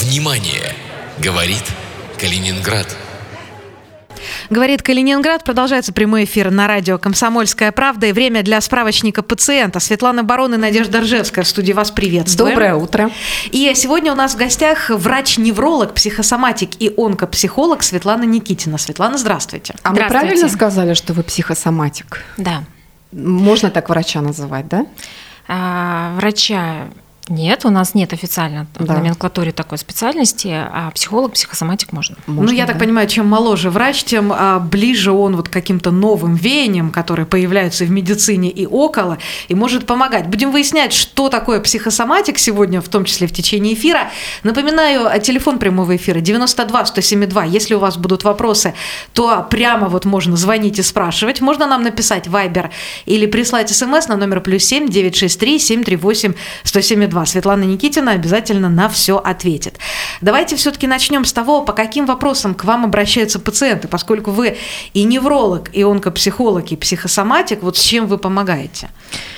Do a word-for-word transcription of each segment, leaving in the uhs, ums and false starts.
Внимание! Говорит Калининград. Говорит Калининград. Продолжается прямой эфир на радио «Комсомольская правда». И время для справочника пациента. Светлана Барон и Надежда Ржевская в студии. Вас приветствуем. Доброе утро. И сегодня у нас в гостях врач-невролог, психосоматик и онкопсихолог Светлана Никитина. Светлана, здравствуйте. А мы правильно сказали, что вы психосоматик? Да. Можно так врача называть, да? А, врача нет, у нас нет официально в Да. номенклатуре такой специальности, а психолог, психосоматик можно. Ну, Можно, я да. так понимаю, чем моложе врач, тем а, ближе он вот к каким-то новым веяниям, которые появляются в медицине и около, и может помогать. Будем выяснять, что такое психосоматик сегодня, в том числе в течение эфира. Напоминаю, телефон прямого эфира девяносто два сто семь два. Если у вас будут вопросы, то прямо вот можно звонить и спрашивать. Можно нам написать в Viber или прислать смс на номер плюс семь девятьсот шестьдесят три семьсот тридцать восемь сто семьдесят два. Светлана Никитина обязательно на все ответит. Давайте все-таки начнем с того, по каким вопросам к вам обращаются пациенты, поскольку вы и невролог, и онкопсихолог, и психосоматик, вот с чем вы помогаете?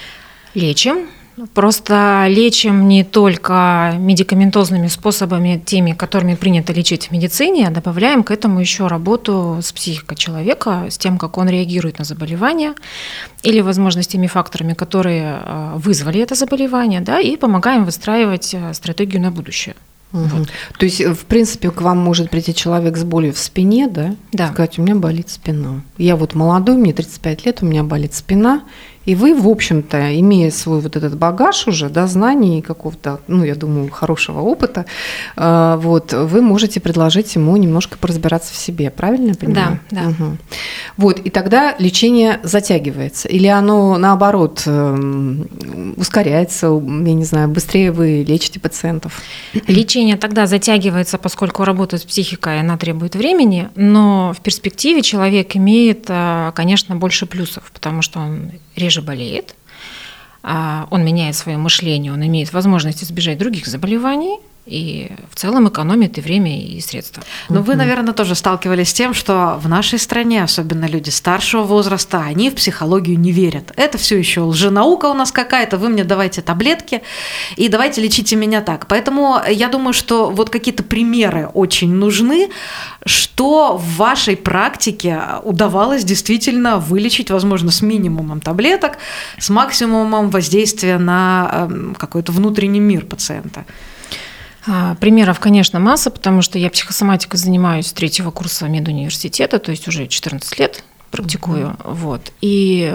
Лечим. Просто лечим не только медикаментозными способами, теми, которыми принято лечить в медицине, а добавляем к этому еще работу с психикой человека, с тем, как он реагирует на заболевание, или, возможно, с теми факторами, которые вызвали это заболевание, да, и помогаем выстраивать стратегию на будущее. Угу. Вот. То есть, в принципе, к вам может прийти человек с болью в спине, да? Да. Сказать, у меня болит спина. Я вот молодой, мне тридцать пять лет, у меня болит спина. И вы, в общем-то, имея свой вот этот багаж уже, да, знаний и какого-то, ну, я думаю, хорошего опыта, э, вот, вы можете предложить ему немножко поразбираться в себе, правильно я понимаю? Да, да. Угу. Вот, и тогда лечение затягивается, или оно, наоборот, э, ускоряется, я не знаю, быстрее вы лечите пациентов? Лечение тогда затягивается, поскольку работа с психикой, она требует времени, но в перспективе человек имеет, конечно, больше плюсов, потому что он реже болеет, он меняет свое мышление, он имеет возможность избежать других заболеваний и в целом экономит и время, и средства. Но вы, наверное, тоже сталкивались с тем, что в нашей стране, особенно люди старшего возраста, они в психологию не верят. Это все еще лженаука у нас какая-то, вы мне давайте таблетки и давайте лечите меня так. Поэтому я думаю, что вот какие-то примеры очень нужны, что в вашей практике удавалось действительно вылечить, возможно, с минимумом таблеток, с максимумом воздействия на какой-то внутренний мир пациента. Примеров, конечно, масса, потому что я психосоматикой занимаюсь с третьего курса медуниверситета, то есть уже четырнадцать лет практикую. Mm-hmm. Вот, и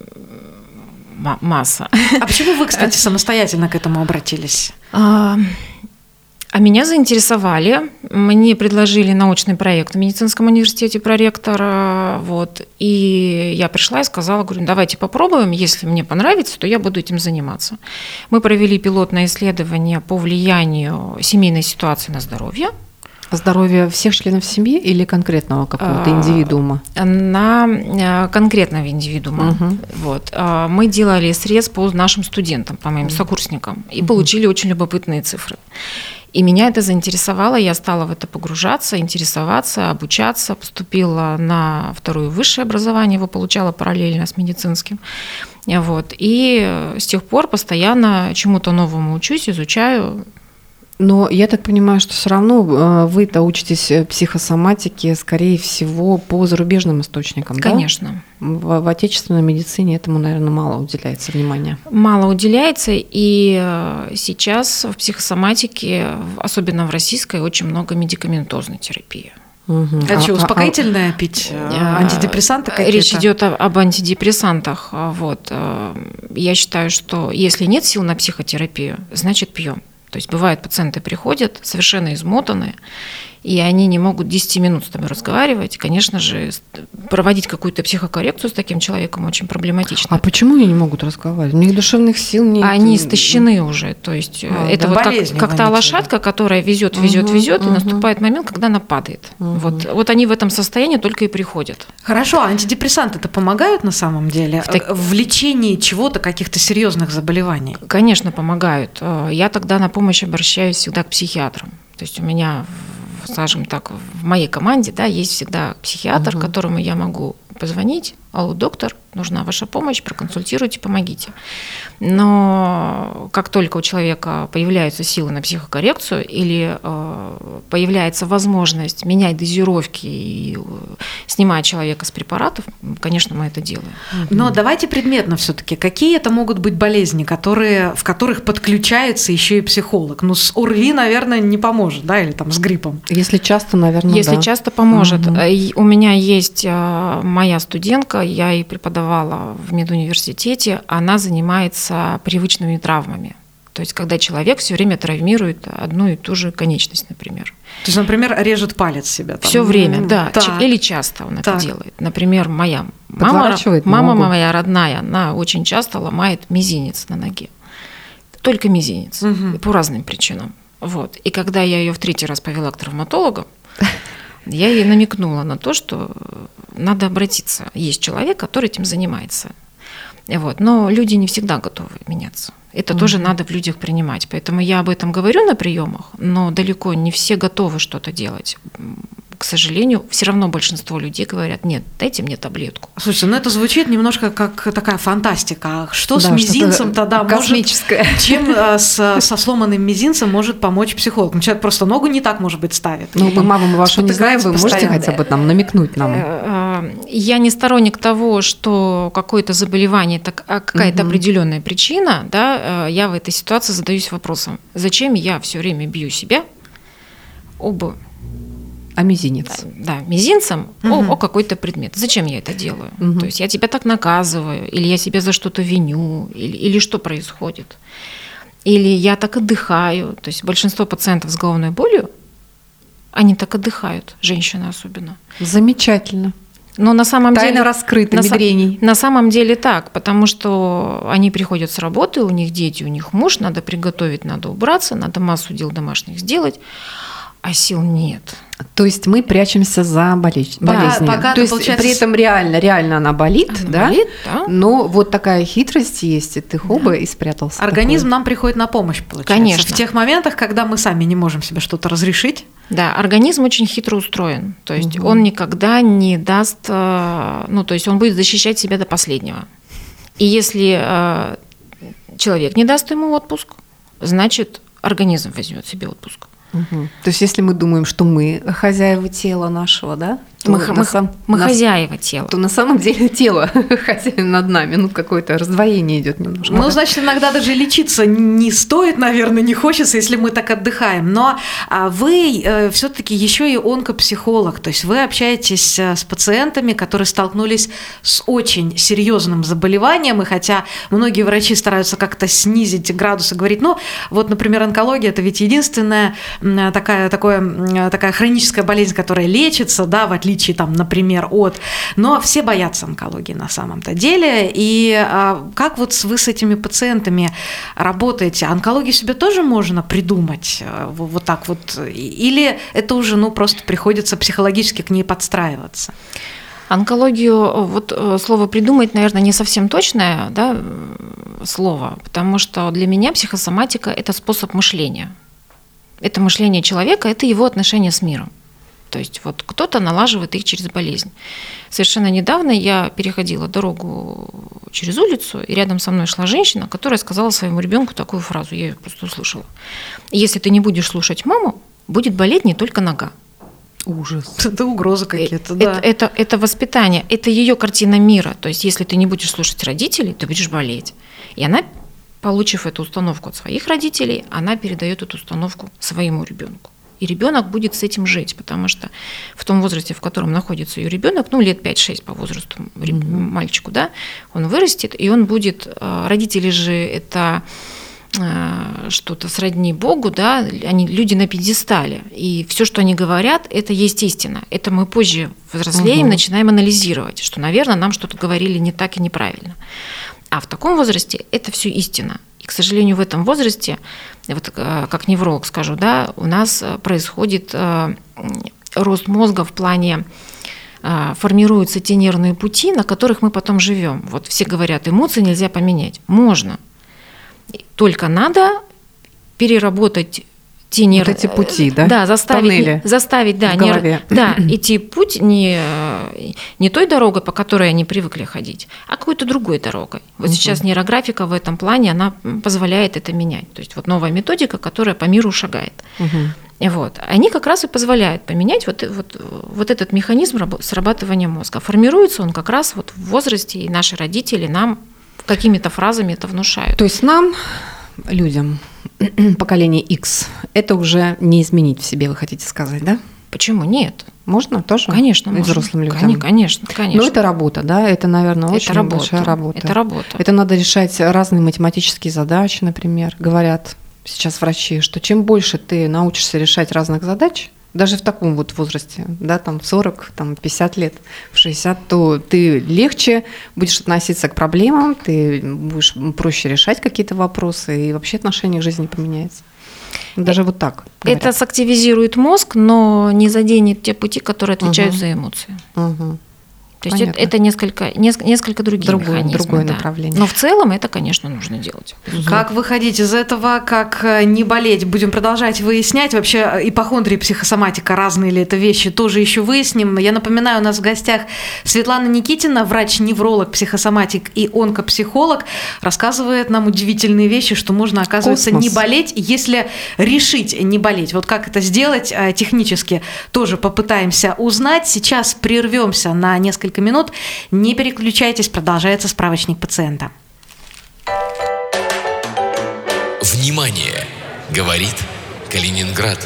масса. А почему вы, кстати, самостоятельно к этому обратились? А меня заинтересовали, мне предложили научный проект в медицинском университете проректора, вот, и я пришла и сказала, говорю, давайте попробуем, если мне понравится, то я буду этим заниматься. Мы провели пилотное исследование по влиянию семейной ситуации на здоровье. Здоровье всех членов семьи или конкретного какого-то индивидуума? На конкретного индивидуума. Угу. Вот. Мы делали срез по нашим студентам, по моим сокурсникам, и угу. получили очень любопытные цифры. И меня это заинтересовало, я стала в это погружаться, интересоваться, обучаться, поступила на второе высшее образование, его получала параллельно с медицинским. Вот. И с тех пор постоянно чему-то новому учусь, изучаю. Но я так понимаю, что все равно вы-то учитесь психосоматике, скорее всего, по зарубежным источникам, Конечно. Да? В, в отечественной медицине этому, наверное, мало уделяется внимания. Мало уделяется, и сейчас в психосоматике, особенно в российской, очень много медикаментозной терапии. Угу. А, а что, успокоительное а, пить? Антидепрессанты какие-то? Речь идет об антидепрессантах. Вот. Я считаю, что если нет сил на психотерапию, значит пьем. То есть бывают, пациенты приходят совершенно измотанные, и они не могут десять минут с тобой разговаривать. Конечно же, проводить какую-то психокоррекцию с таким человеком очень проблематично. А почему они не могут разговаривать? У них душевных сил нет. Они истощены уже. То есть а, это да, вот как, как та лошадка, которая везет, везет, угу, везет, угу. и наступает момент, когда она падает. Угу. Вот, вот они в этом состоянии только и приходят. Хорошо, а антидепрессанты-то помогают на самом деле в, так... в лечении чего-то, каких-то серьезных заболеваний? Конечно, помогают. Я тогда на помощь обращаюсь всегда к психиатрам. То есть у меня, скажем так, в моей команде, да, есть всегда психиатр, угу. которому я могу позвонить, алло, доктор, нужна ваша помощь, проконсультируйте, помогите. Но как только у человека появляются силы на психокоррекцию или э, появляется возможность менять дозировки и снимать человека с препаратов, конечно, мы это делаем. Но давайте предметно все-таки. Какие это могут быть болезни, которые, в которых подключается еще и психолог? Ну, с ОРВИ, наверное, не поможет, да, или там с гриппом? Если часто, наверное, Если да. часто, поможет. Угу. У меня есть моя студентка, я ей преподавала в медуниверситете, она занимается привычными травмами. То есть, когда человек все время травмирует одну и ту же конечность, например. То есть, например, режет палец себя. Там. Все время, да. Так. Или часто он Так. это делает. Например, моя мама, мама моя родная, она очень часто ломает мизинец на ноге. Только мизинец. Угу. По разным причинам. Вот. И когда я ее в третий раз повела к травматологу, я ей намекнула на то, что надо обратиться. Есть человек, который этим занимается. Вот. Но люди не всегда готовы меняться. Это угу. тоже надо в людях принимать. Поэтому я об этом говорю на приемах, но далеко не все готовы что-то делать. К сожалению, все равно большинство людей говорят: нет, дайте мне таблетку. Слушайте, ну это звучит немножко как такая фантастика. Что да, с мизинцем тогда космическое. Может, чем с, со сломанным мизинцем может помочь психолог? Ну, человек просто ногу не так, может быть, ставит. Ну, мы маму вашу не знаем, вы можете хотя бы там намекнуть нам? Я не сторонник того, что какое-то заболевание, это какая-то угу. определенная причина, да, я в этой ситуации задаюсь вопросом: зачем я все время бью себя об А мизинец? Да, мизинцем угу. о, о какой-то предмет. Зачем я это делаю? Угу. То есть я тебя так наказываю, или я себя за что-то виню, или, или что происходит? Или я так отдыхаю. То есть большинство пациентов с головной болью, они так отдыхают, женщины особенно. Замечательно. Но на самом Тайна деле... раскрыта, на мигрений. На самом деле так, потому что они приходят с работы, у них дети, у них муж, надо приготовить, надо убраться, надо массу дел домашних сделать, а сил нет. То есть мы прячемся за болезнь, да, болезнью. Пока То есть получается... при этом реально, реально она болит, она да? болит, да? Но вот такая хитрость есть, и ты хоба да. и спрятался. Организм такой. нам приходит на помощь, получается. Конечно. В тех моментах, когда мы сами не можем себе что-то разрешить. Да, организм очень хитро устроен. То есть угу. он никогда не даст, ну, то есть он будет защищать себя до последнего. И если человек не даст ему отпуск, значит, организм возьмет себе отпуск. Угу. То есть если мы думаем, что мы хозяева тела нашего, да? Мы, мы, сам, мы на, хозяева тела. То на самом деле тело хозяин над нами. Ну, какое-то раздвоение идет немножко. Ну, значит, иногда даже лечиться не стоит, наверное, не хочется, если мы так отдыхаем. Но вы все-таки еще и онкопсихолог. То есть вы общаетесь с пациентами, которые столкнулись с очень серьезным заболеванием. И хотя многие врачи стараются как-то снизить градус и говорить, ну, вот, например, онкология – это ведь единственная такая, такое, такая хроническая болезнь, которая лечится, да, в отличие отличие, там, например, от... Но все боятся онкологии на самом-то деле. И а, как вот вы с этими пациентами работаете? Онкологию себе тоже можно придумать вот так вот? Или это уже, ну, просто приходится психологически к ней подстраиваться? Онкологию, вот слово «придумать», наверное, не совсем точное, да, слово, потому что для меня психосоматика – это способ мышления. Это мышление человека, это его отношение с миром. То есть вот кто-то налаживает их через болезнь. Совершенно недавно я переходила дорогу через улицу, и рядом со мной шла женщина, которая сказала своему ребенку такую фразу, я ее просто услышала: «Если ты не будешь слушать маму, будет болеть не только нога». Ужас. Это угрозы какие-то, это, да. Это, это, это воспитание, это ее картина мира. То есть если ты не будешь слушать родителей, ты будешь болеть. И она, получив эту установку от своих родителей, она передает эту установку своему ребенку. И ребенок будет с этим жить, потому что в том возрасте, в котором находится ее ребенок, ну, лет пять-шесть по возрасту mm-hmm. мальчику, да, он вырастет, и он будет... Родители же это что-то сродни Богу, да, они люди на пьедестале, и все, что они говорят, это есть истина. Это мы позже взрослеем, mm-hmm. начинаем анализировать, что, наверное, нам что-то говорили не так и неправильно. А в таком возрасте это все истина. И, к сожалению, в этом возрасте, вот как невролог скажу, да, у нас происходит рост мозга в плане, формируются те нервные пути, на которых мы потом живем. Вот все говорят, эмоции нельзя поменять. Можно. Только надо переработать идти нейро... Вот эти пути, да? Да, заставить, Тоннели заставить да, в голове. Нейро... да, идти путь не, не той дорогой, по которой они привыкли ходить, а какой-то другой дорогой. Вот угу. сейчас нейрографика в этом плане, она позволяет это менять. То есть вот новая методика, которая по миру шагает. Угу. Вот. Они как раз и позволяют поменять вот, вот, вот этот механизм срабатывания мозга. Формируется он как раз вот в возрасте, и наши родители нам какими-то фразами это внушают. То есть нам, людям, поколение X, это уже не изменить в себе, вы хотите сказать, да? Почему нет? Можно тоже? Конечно, можно. Взрослым людям? Конечно, конечно. Но это работа, да? Это, наверное, это очень работа. большая работа. Это работа. Это надо решать разные математические задачи, например. Говорят сейчас врачи, что чем больше ты научишься решать разных задач, даже в таком вот возрасте, да, там в сорок, там пятьдесят лет, в шестьдесят, то ты легче будешь относиться к проблемам, ты будешь проще решать какие-то вопросы, и вообще отношение к жизни поменяется. Даже вот так говорят. Это сактивизирует мозг, но не заденет те пути, которые отвечают угу. за эмоции. Угу. То есть это, это несколько, несколько других другое, механизмов. Другое да. направление. Но в целом это, конечно, нужно делать. Как выходить из этого, как не болеть? Будем продолжать выяснять. Вообще ипохондрия и психосоматика, разные ли это вещи, тоже еще выясним. Я напоминаю, у нас в гостях Светлана Никитина, врач-невролог, психосоматик и онкопсихолог, рассказывает нам удивительные вещи, что можно, оказывается, Космос. не болеть, если решить не болеть. Вот как это сделать технически, тоже попытаемся узнать. Сейчас прервемся на несколько минут. Не переключайтесь, продолжается справочник пациента. Внимание! Говорит Калининград.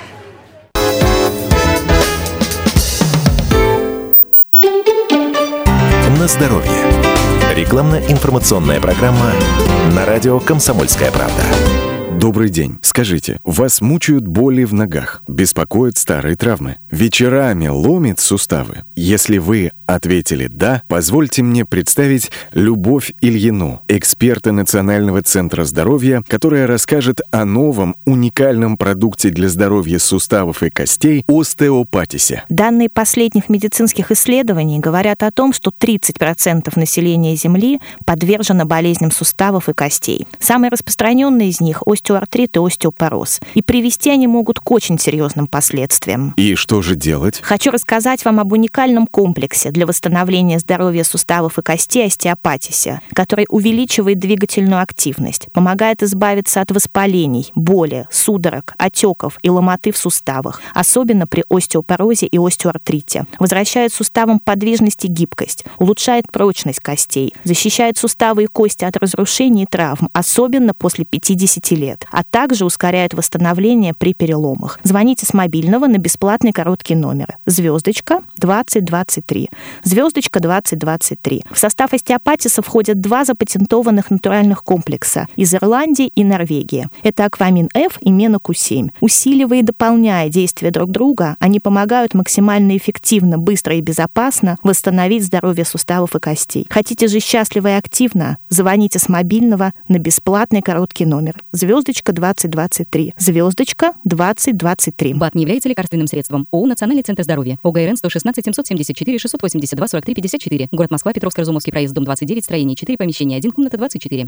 На здоровье. Рекламно-информационная программа на радио «Комсомольская правда». Добрый день. Скажите, вас мучают боли в ногах, беспокоят старые травмы, вечерами ломит суставы? Если вы ответили «да», позвольте мне представить Любовь Ильину, эксперта Национального центра здоровья, которая расскажет о новом уникальном продукте для здоровья суставов и костей остеопатисе. Данные последних медицинских исследований говорят о том, что тридцать процентов населения Земли подвержено болезням суставов и костей. Самые распространенные из них – остеоартрит и остеопороз. И привести они могут к очень серьезным последствиям. И что же делать? Хочу рассказать вам об уникальном комплексе для восстановления здоровья суставов и костей остеопатисе, который увеличивает двигательную активность, помогает избавиться от воспалений, боли, судорог, отеков и ломоты в суставах, особенно при остеопорозе и остеоартрите. Возвращает суставам подвижность и гибкость, улучшает прочность костей, защищает суставы и кости от разрушений и травм, особенно после пятидесяти лет, а также ускоряет восстановление при переломах. Звоните с мобильного на бесплатный короткий номер звездочка двадцать двадцать три. Звездочка двадцать двадцать три. В состав остеопатиса входят два запатентованных натуральных комплекса из Ирландии и Норвегии. Это Аквамин F и Мена Q семь. Усиливая и дополняя действия друг друга, они помогают максимально эффективно, быстро и безопасно восстановить здоровье суставов и костей. Хотите же счастливо и активно? Звоните с мобильного на бесплатный короткий номер звездочка двадцать двадцать три. Звездочка двадцать двадцать три. БАД не является лекарственным средством. ООО «Национальный центр здоровья». ОГРН сто шестнадцать семьсот семьдесят четыре шестьсот восемьдесят два сорок три пятьдесят четыре. Город Москва, Петровско-Разумовский проезд, дом двадцать девять, строение четыре, помещение один, комната двадцать четыре.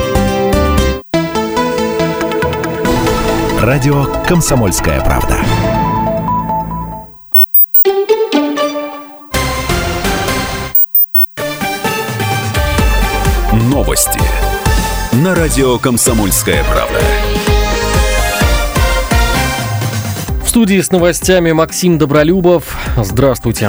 Радио «Комсомольская правда». Новости на радио «Комсомольская правда». В студии с новостями Максим Добролюбов. Здравствуйте.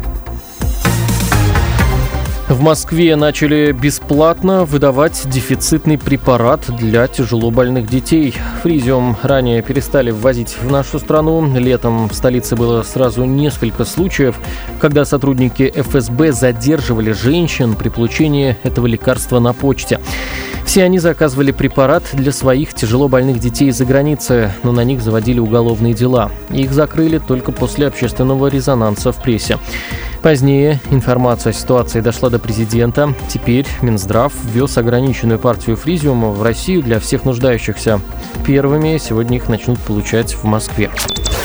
В Москве начали бесплатно выдавать дефицитный препарат для тяжелобольных детей. Фризиум ранее перестали ввозить в нашу страну. Летом в столице было сразу несколько случаев, когда сотрудники эф эс бэ задерживали женщин при получении этого лекарства на почте. Все они заказывали препарат для своих тяжелобольных детей из-за границы, но на них заводили уголовные дела. Их закрыли только после общественного резонанса в прессе. Позднее информация о ситуации дошла до президента. Теперь Минздрав ввез ограниченную партию фризиума в Россию для всех нуждающихся. Первыми сегодня их начнут получать в Москве.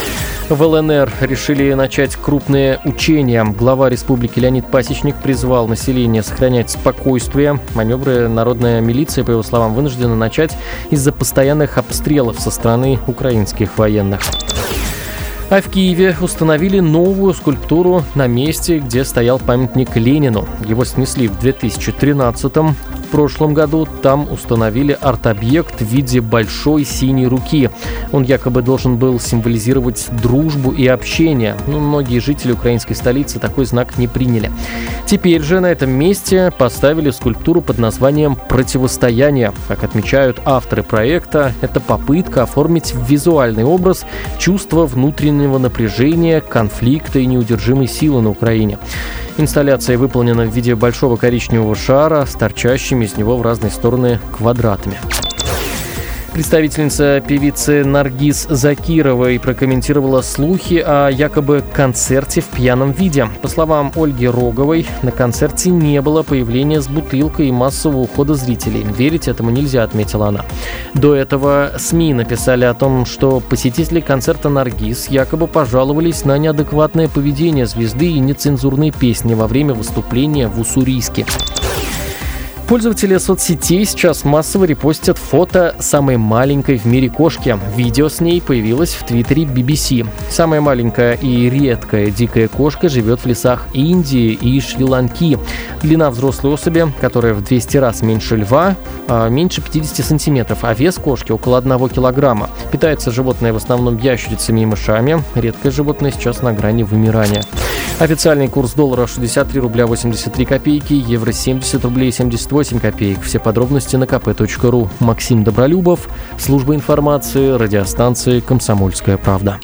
В ЛНР решили начать крупные учения. Глава республики Леонид Пасечник призвал население сохранять спокойствие. Маневры народная милиция, по его словам, вынуждена начать из-за постоянных обстрелов со стороны украинских военных. А в Киеве установили новую скульптуру на месте, где стоял памятник Ленину. Его снесли в две тысячи тринадцатом. В прошлом году там установили арт-объект в виде большой синей руки. Он якобы должен был символизировать дружбу и общение. Но многие жители украинской столицы такой знак не приняли. Теперь же на этом месте поставили скульптуру под названием «Противостояние». Как отмечают авторы проекта, это попытка оформить в визуальный образ чувство внутреннего напряжения, конфликта и неудержимой силы на Украине. Инсталляция выполнена в виде большого коричневого шара с торчащими из него в разные стороны квадратами. Представительница певицы Наргиз Закировой прокомментировала слухи о якобы концерте в пьяном виде. По словам Ольги Роговой, на концерте не было появления с бутылкой и массового ухода зрителей. Верить этому нельзя, отметила она. До этого СМИ написали о том, что посетители концерта Наргиз якобы пожаловались на неадекватное поведение звезды и нецензурные песни во время выступления в Уссурийске. Пользователи соцсетей сейчас массово репостят фото самой маленькой в мире кошки. Видео с ней появилось в твиттере би би си. Самая маленькая и редкая дикая кошка живет в лесах Индии и Шри-Ланки. Длина взрослой особи, которая в двести раз меньше льва, меньше пятьдесят сантиметров, а вес кошки около одного килограмма. Питается животное в основном ящерицами и мышами. Редкое животное сейчас на грани вымирания. Официальный курс доллара шестьдесят три рубля восемьдесят три копейки, евро семьдесят рублей семьдесят восемь копеек. Все подробности на ка пэ точка ру. Максим Добролюбов, служба информации, радиостанции «Комсомольская правда».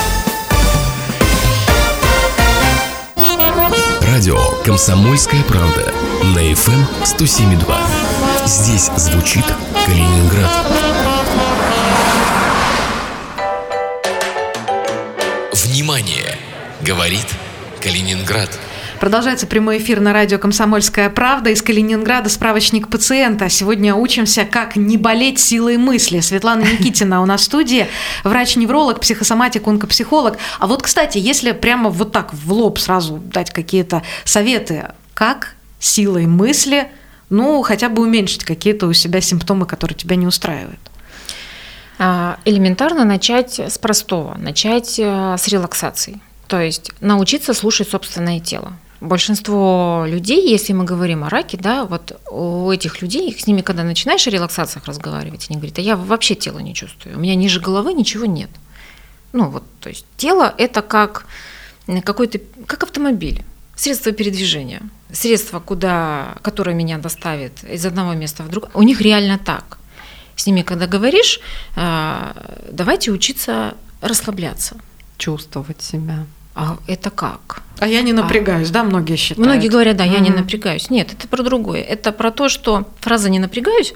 Радио «Комсомольская правда» на эф эм сто семь и два. Здесь звучит Калининград. Внимание! Говорит Калининград. Продолжается прямой эфир на радио «Комсомольская правда». Из Калининграда справочник пациента. Сегодня учимся, как не болеть силой мысли. Светлана Никитина у нас в студии, врач-невролог, психосоматик, онкопсихолог. А вот, кстати, если прямо вот так в лоб сразу дать какие-то советы, как силой мысли, ну, хотя бы уменьшить какие-то у себя симптомы, которые тебя не устраивают? Элементарно начать с простого, начать с релаксации. То есть научиться слушать собственное тело. Большинство людей, если мы говорим о раке, да, вот у этих людей, с ними, когда начинаешь о релаксациях разговаривать, они говорят, а я вообще тело не чувствую, у меня ниже головы ничего нет. Ну вот, то есть тело – это как какой-то, как автомобиль, средство передвижения, средство, куда, которое меня доставит из одного места в другое. У них реально так. С ними, когда говоришь, давайте учиться расслабляться. Чувствовать себя. А это как? А я не напрягаюсь, а, да, многие считают. Многие говорят, да, я mm-hmm. не напрягаюсь. Нет, это про другое. Это про то, что фраза «не напрягаюсь»,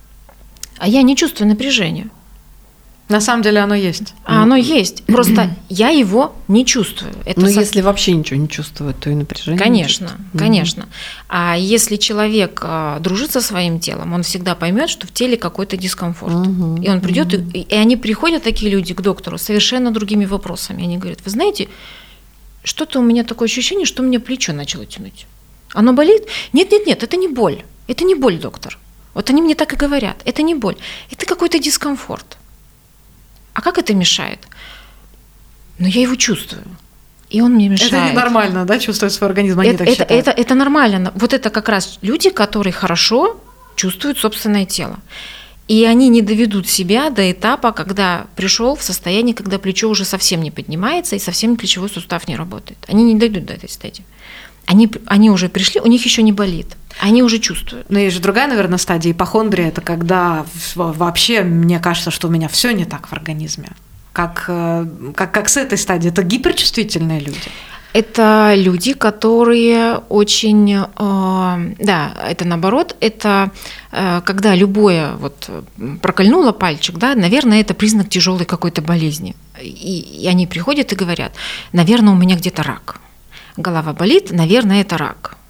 а я не чувствую напряжения. На самом деле оно есть. А оно есть. Просто я его не чувствую. Это Но со... если вообще ничего не чувствует, то и напряжение. Конечно, конечно. Mm-hmm. А если человек а, дружит со своим телом, он всегда поймет, что в теле какой-то дискомфорт. Mm-hmm. И он придет, mm-hmm. и, и они приходят, такие люди, к доктору, совершенно другими вопросами. Они говорят, вы знаете, что-то у меня такое ощущение, что у меня плечо начало тянуть. Оно болит? Нет, нет, нет, это не боль. Это не боль, доктор. Вот они мне так и говорят. Это не боль. Это какой-то дискомфорт. А как это мешает? Ну, я его чувствую, и он мне мешает. Это ненормально, да, чувствовать свой организм, они это, так это, считают? Это, это нормально. Вот это как раз люди, которые хорошо чувствуют собственное тело. И они не доведут себя до этапа, когда пришел в состояние, когда плечо уже совсем не поднимается и совсем плечевой сустав не работает. Они не дойдут до этой стадии. Они, они уже пришли, у них еще не болит. Они уже чувствуют. Но есть же другая, наверное, стадия ипохондрия. Это когда вообще мне кажется, что у меня все не так в организме. Как, как, как с этой стадии? Это гиперчувствительные люди? Это люди, которые очень, э, да, это наоборот, это э, когда любое вот прокольнуло пальчик, да, наверное, это признак тяжелой какой-то болезни. И, и они приходят и говорят, наверное, у меня где-то рак. Голова болит, наверное, это рак.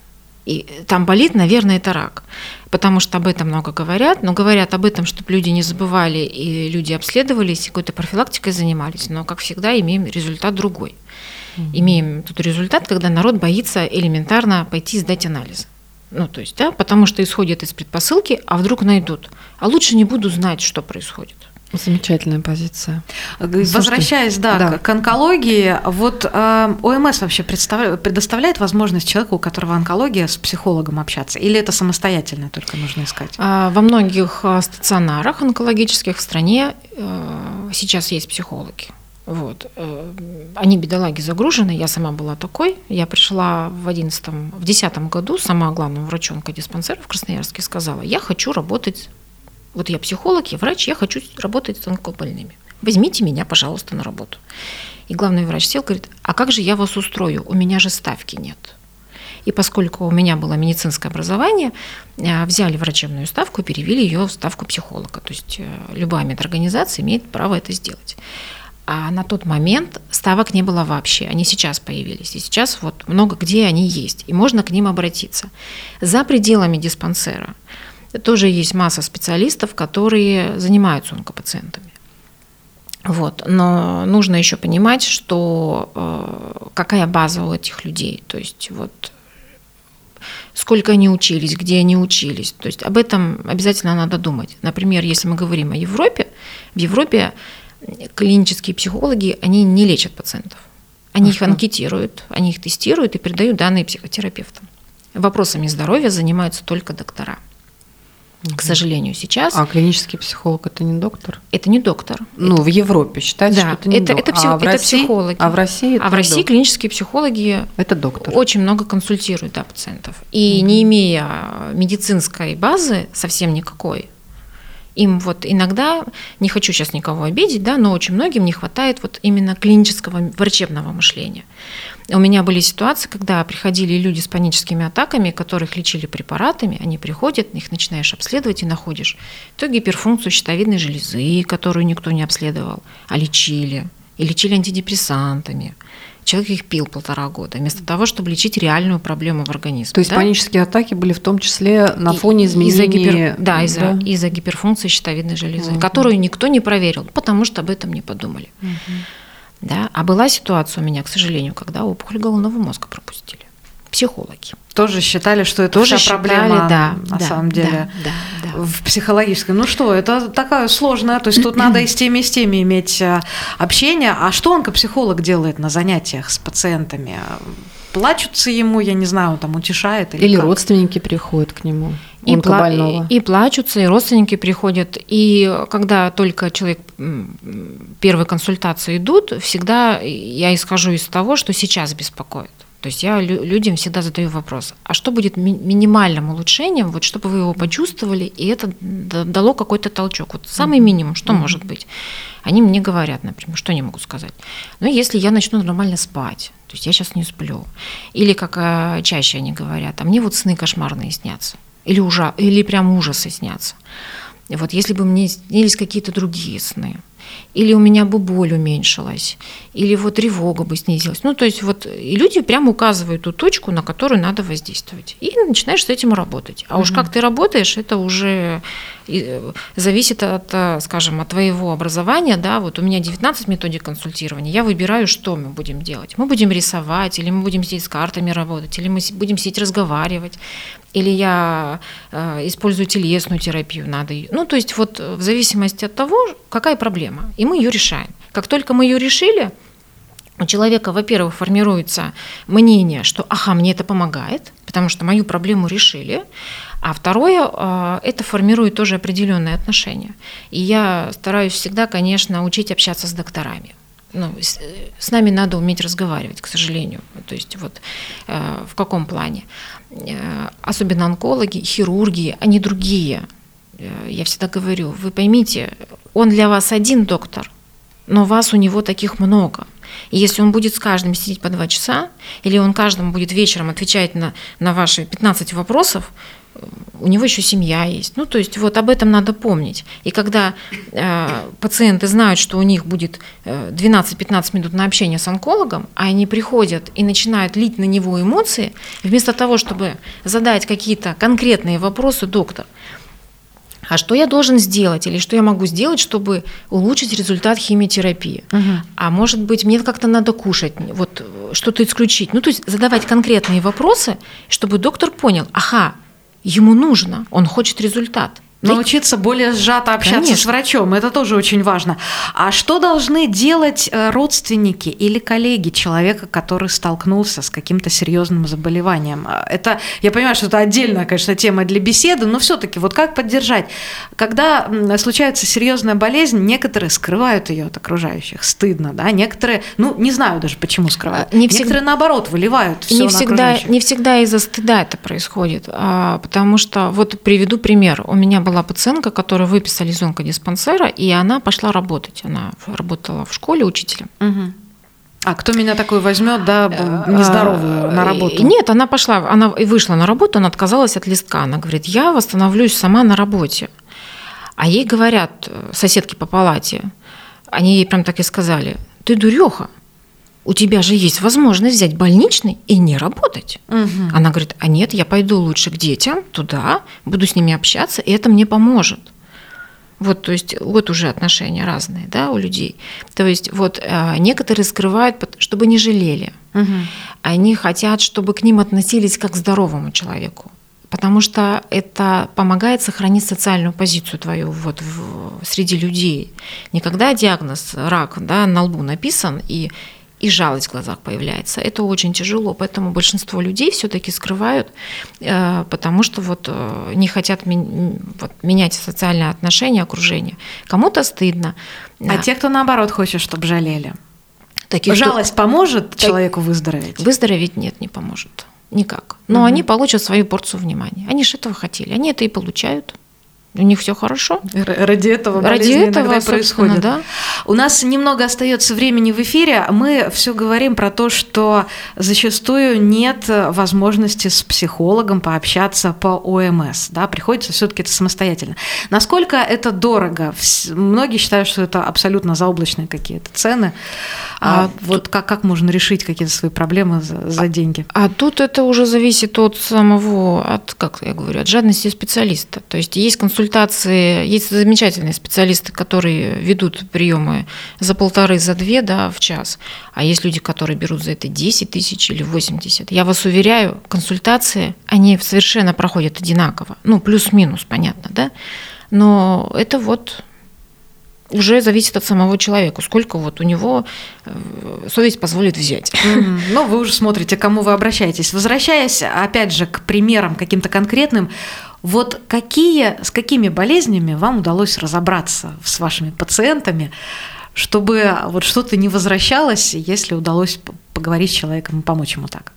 И там болит, наверное, это рак. Потому что об этом много говорят, но говорят об этом, чтобы люди не забывали, и люди обследовались, и какой-то профилактикой занимались. Но, как всегда, имеем результат другой. Mm-hmm. Имеем тут результат, когда народ боится элементарно пойти сдать анализы. Ну, то есть, да, потому что исходят из предпосылки, а вдруг найдут. А лучше не буду знать, что происходит. Замечательная позиция. Возвращаясь, да, да. к онкологии, вот э, ОМС вообще предоставляет возможность человеку, у которого онкология, с психологом общаться? Или это самостоятельно только нужно искать? Во многих стационарах онкологических в стране э, сейчас есть психологи. Вот. Они, бедолаги, загружены, я сама была такой. Я пришла в одиннадцатом, в десятом году, сама главным врачом онкодиспансера в Красноярске, сказала, я хочу работать, вот я психолог, я врач, я хочу работать с онкобольными. Возьмите меня, пожалуйста, на работу. И главный врач сел, говорит, а как же я вас устрою, у меня же ставки нет. И поскольку у меня было медицинское образование, взяли врачебную ставку и перевели ее в ставку психолога. То есть любая медорганизация имеет право это сделать. А на тот момент ставок не было вообще, они сейчас появились. И сейчас вот много где они есть, и можно к ним обратиться. За пределами диспансера тоже есть масса специалистов, которые занимаются онкопациентами. Вот. Но нужно еще понимать, что э, какая база у этих людей, то есть вот сколько они учились, где они учились. То есть об этом обязательно надо думать. Например, если мы говорим о Европе, в Европе клинические психологи, они не лечат пациентов. Они а их что? анкетируют, они их тестируют и передают данные психотерапевтам. Вопросами здоровья занимаются только доктора. Угу. К сожалению, сейчас... А клинический психолог – это не доктор? Это не доктор. Ну, это... в Европе считается, да, что это не это, доктор. Это, псих... а, в это России... психологи. а в России это А в России доктор. Клинические психологи это доктор. Очень много консультируют, да, пациентов. И угу. не имея медицинской базы, совсем никакой, им вот иногда, не хочу сейчас никого обидеть, да, но очень многим не хватает вот именно клинического врачебного мышления. У меня были ситуации, когда приходили люди с паническими атаками, которых лечили препаратами, они приходят, их начинаешь обследовать и находишь то гиперфункцию щитовидной железы, которую никто не обследовал, а лечили, и лечили антидепрессантами. Человек их пил полтора года, вместо того, чтобы лечить реальную проблему в организме. То есть да? панические атаки были в том числе на фоне изменений... Из-за гипер... Да, из-за, да? из-за гиперфункции щитовидной железы, угу. которую никто не проверил, потому что об этом не подумали. Угу. Да? А была ситуация у меня, к сожалению, когда опухоль головного мозга пропустили. Психологи. Тоже считали, что это Тоже вся считали, проблема да, на да, самом деле да, да, да. в психологической. Ну что, это такая сложная, то есть тут надо и с теми, и с теми иметь общение. А что онкопсихолог делает на занятиях с пациентами? Плачутся ему, я не знаю, он там утешает? Или, или как? Родственники приходят к нему? И, пла- и плачутся, и родственники приходят. И когда только человек, первые консультации идут, всегда я исхожу из того, что сейчас беспокоит. То есть я людям всегда задаю вопрос, а что будет ми- минимальным улучшением, вот чтобы вы его почувствовали, и это дало какой-то толчок. Вот самый минимум, что mm-hmm. может быть? Они мне говорят, например, что они могут сказать? Ну, если я начну нормально спать, то есть я сейчас не сплю. Или как а, чаще они говорят, а мне вот сны кошмарные снятся. Или, ужа- или прям ужасы снятся. И вот если бы мне снились какие-то другие сны, или у меня бы боль уменьшилась, или вот тревога бы снизилась. Ну, то есть вот и люди прямо указывают ту точку, на которую надо воздействовать. И начинаешь с этим работать. А угу. уж как ты работаешь, это уже зависит от, скажем, от твоего образования. Да? Вот у меня девятнадцать методик консультирования. Я выбираю, что мы будем делать. Мы будем рисовать, или мы будем сидеть с картами работать, или мы будем сидеть разговаривать, или я э, использую телесную терапию. Надо ее. Ну, то есть вот в зависимости от того, какая проблема. И мы ее решаем. Как только мы ее решили, у человека, во-первых, формируется мнение, что ага, мне это помогает, потому что мою проблему решили. А второе, это формирует тоже определенные отношения. И я стараюсь всегда, конечно, учить общаться с докторами. Ну, с, с нами надо уметь разговаривать, к сожалению. То есть вот в каком плане? Особенно онкологи, хирурги, они другие. Я всегда говорю, вы поймите, он для вас один доктор, но вас у него таких много. И если он будет с каждым сидеть по два часа, или он каждому будет вечером отвечать на, на ваши пятнадцать вопросов, у него еще семья есть. Ну, то есть вот об этом надо помнить. И когда э, пациенты знают, что у них будет двенадцать-пятнадцать минут на общение с онкологом, а они приходят и начинают лить на него эмоции, вместо того, чтобы задать какие-то конкретные вопросы: доктор, а что я должен сделать или что я могу сделать, чтобы улучшить результат химиотерапии? Угу. А может быть, мне как-то надо кушать, вот что-то исключить. Ну, то есть задавать конкретные вопросы, чтобы доктор понял: ага, ему нужно, он хочет результат. Научиться более сжато общаться Конечно. С врачом, это тоже очень важно. А что должны делать родственники или коллеги человека, который столкнулся с каким-то серьезным заболеванием? Это, я понимаю, что это отдельная, конечно, тема для беседы, но все-таки вот как поддержать? Когда случается серьезная болезнь, некоторые скрывают ее от окружающих, стыдно, да? Некоторые, ну не знаю даже, почему скрывают. Не некоторые всегда, наоборот выливают все не на всегда, окружающих. Не всегда из-за стыда это происходит, потому что вот приведу пример. У меня была пациентка, которую выписали из онкодиспансера, и она пошла работать. Она работала в школе учителем. Угу. А кто меня такой возьмет, да, нездоровую на работу? Нет, она пошла, она вышла на работу, она отказалась от листка. Она говорит: я восстановлюсь сама на работе. А ей говорят соседки по палате, они ей прям так и сказали: ты дуреха, у тебя же есть возможность взять больничный и не работать. Угу. Она говорит: а нет, я пойду лучше к детям, туда, буду с ними общаться, и это мне поможет. Вот, то есть, вот уже отношения разные, да, у людей. То есть, вот некоторые скрывают, чтобы не жалели. Угу. Они хотят, чтобы к ним относились как к здоровому человеку. Потому что это помогает сохранить социальную позицию твою вот в, среди людей. Не когда диагноз рак, да, на лбу написан, и и жалость в глазах появляется. Это очень тяжело, поэтому большинство людей все-таки скрывают, потому что вот не хотят менять социальные отношения, окружение. Кому-то стыдно. А те, кто наоборот хочет, чтобы жалели? Таких, жалость кто... поможет так... человеку выздороветь? Выздороветь нет, не поможет. Никак. Но угу. они получат свою порцию внимания. Они же этого хотели, они это и получают. У них все хорошо. Ради этого Ради этого иногда происходит. Да. У нас немного остается времени в эфире. Мы все говорим про то, что зачастую нет возможности с психологом пообщаться по О Эм Эс. Да? Приходится все-таки это самостоятельно. Насколько это дорого? Многие считают, что это абсолютно заоблачные какие-то цены. А, а вот тут... как, как можно решить какие-то свои проблемы за, за деньги? А, а тут это уже зависит от самого, от, как я говорю, от жадности специалиста. То есть есть консультации, есть замечательные специалисты, которые ведут приемы за полторы, за две, да, в час. А есть люди, которые берут за это десять тысяч или восемьдесят. Я вас уверяю, консультации, они совершенно проходят одинаково. Ну, плюс-минус, понятно, да? Но это вот... уже зависит от самого человека, сколько вот у него совесть позволит взять. Mm-hmm. Ну, вы уже смотрите, к кому вы обращаетесь. Возвращаясь, опять же, к примерам каким-то конкретным, вот какие, с какими болезнями вам удалось разобраться с вашими пациентами, чтобы вот что-то не возвращалось, если удалось поговорить с человеком и помочь ему так?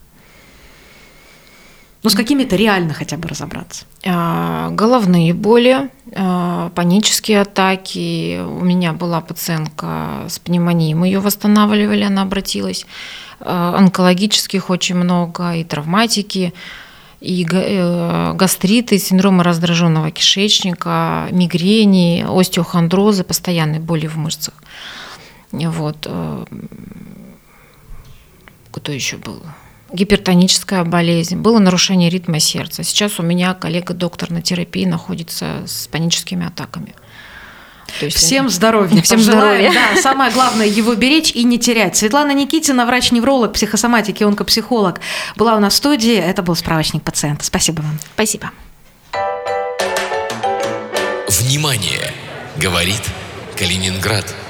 Ну, с какими-то реально хотя бы разобраться. Головные боли, панические атаки. У меня была пациентка с пневмонией, мы ее восстанавливали, она обратилась. Онкологических очень много, и травматики, и гастриты, синдромы раздраженного кишечника, мигрени, остеохондрозы, постоянные боли в мышцах. Вот. Кто еще был? Гипертоническая болезнь, было нарушение ритма сердца. Сейчас у меня коллега-доктор на терапии находится с паническими атаками. То есть всем здоровья. Всем здоровья. Да, самое главное его беречь и не терять. Светлана Никитина, врач-невролог, психосоматик и онкопсихолог, была у нас в студии. Это был справочник пациента. Спасибо вам. Спасибо. Внимание! Говорит Калининград.